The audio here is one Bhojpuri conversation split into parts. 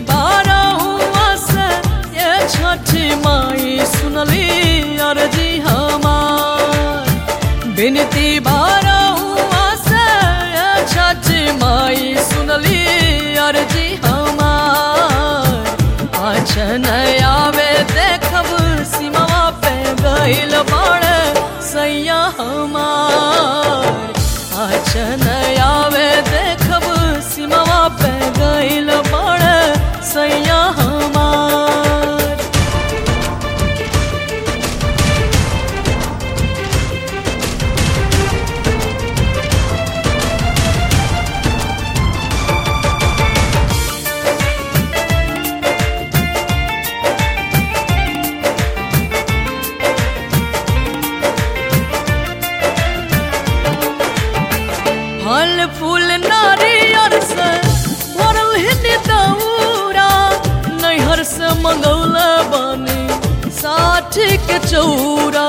बारहुआ से ये छठी माई सुनली अर्जी हमार। बिनती बारहुआ से ये छठी माई सुनली अर्जी हमार। आछन आवे देखब सीमावा पे गइल बाड़े सैया हमार। आछन आवे देखब सीमावा पे गइल बाड़े सैया हमार। फल फूल नारियर से भरल हिंदी दौरा, नैहर से मंगौल बानी साठी के चौरा।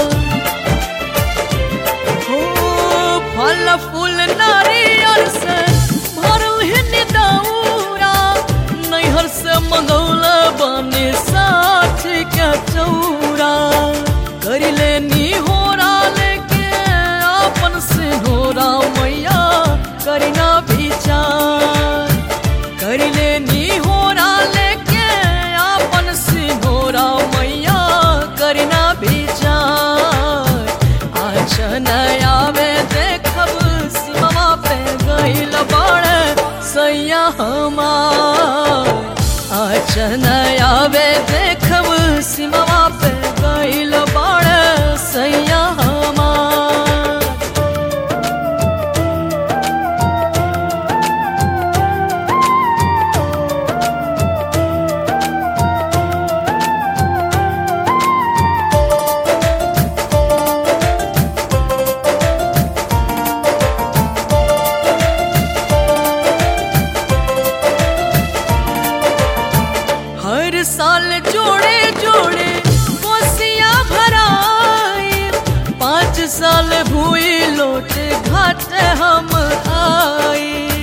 हो फल फूल नारियर से भरल हिंदी दौरा, नैहर से मंगौल बानी साठी के चौरा। करी लेनी होरा लेके आपन सिंहोरा मैया करीना विचार। करी लेनी होरा लेके आपन सिंहोरा मैया करीना विचार। आछन आवे देखब सीमावा पे गइल बाड़े सैया हमार। आछन आवे देखब सीमावा पे गइल बाड़े सैया हमार। हर साल जोड़े जोड़े कोसिया भराई, 5 साल भूई लोट घाट हम आई।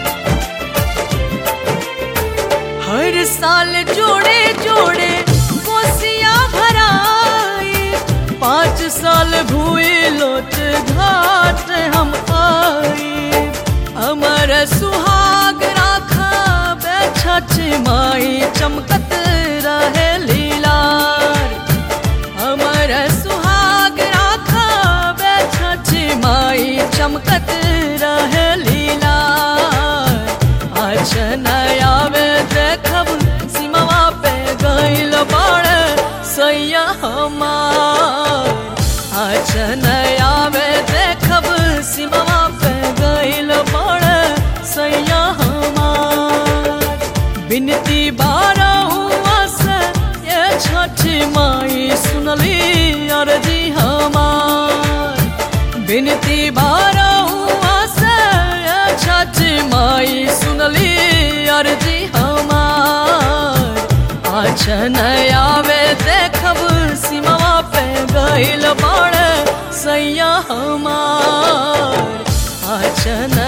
हर साल जोड़े जोड़े कोसिया भराई, 5 साल भूई लोट घाट हम आई। अमर सुहाग राखा छठी माई चमकत रहे लीलार। अमर सुहाग राखा छठी माई चमकत रहे लीलार। आछन आवे देखब सीमावा पे गइल बाड़े सैया हमार। आछन आवे देखब सीमावा पे गइल बाड़े सैया हमार। बिनती बारहुआ से ये छठी माई सुनली अर्जी हमार। बिनती बारहुआ से ये छठी माई सुनली अर्जी हमार। आछन आवे देखब सीमावा पे गइल बाड़े सैया हमार। आछन